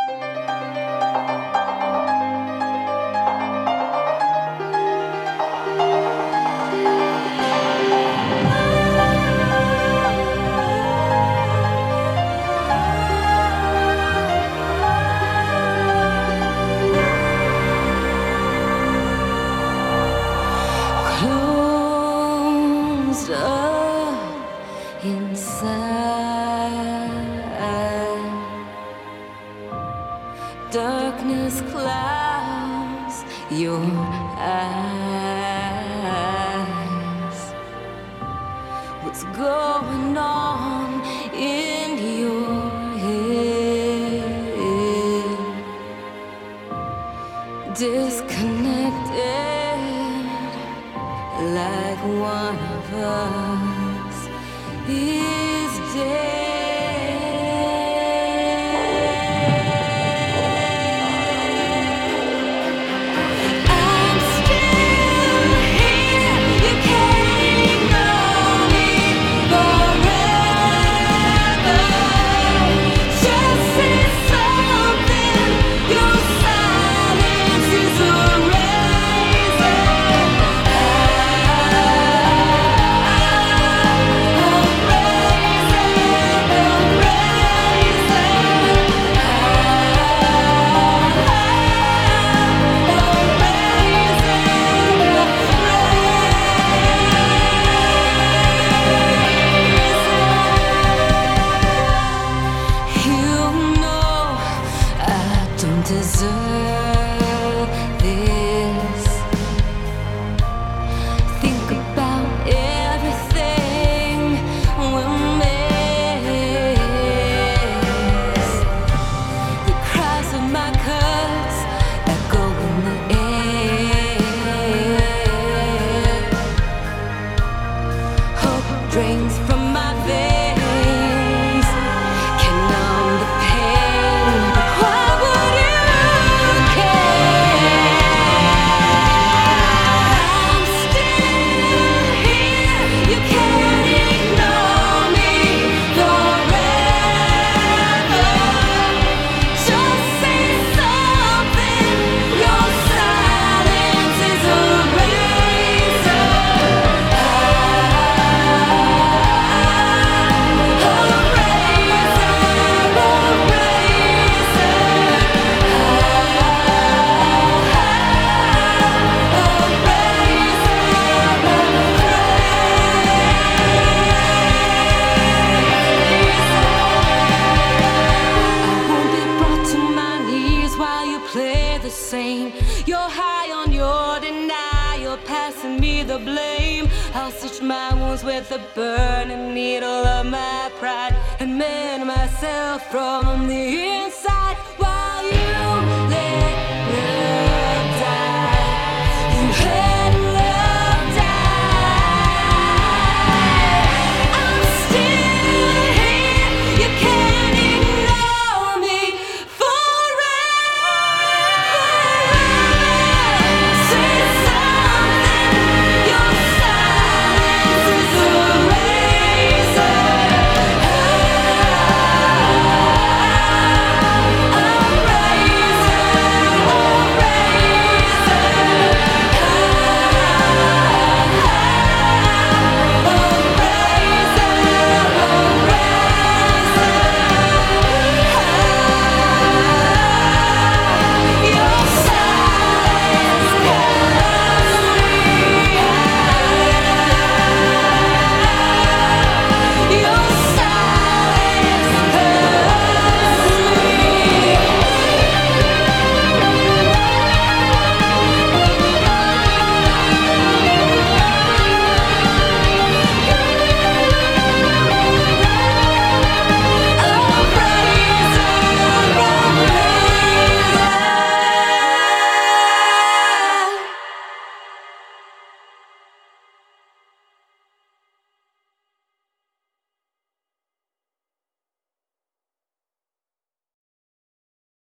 Closed up inside, darkness clouds your eyes. What's going on in your head? Disconnected, like one of us is dead. I'm still here, you can't ignore me forever. Just say something, your silence is a razor. Deserve this. Think about everything we miss. The cries of my cuts echo in the air. Hope drains from my veins, can numb the pain. Why would you? Play the same. You're high on your denial, passing me the blame. I'll stitch my wounds with the burning needle of my pride and mend myself from the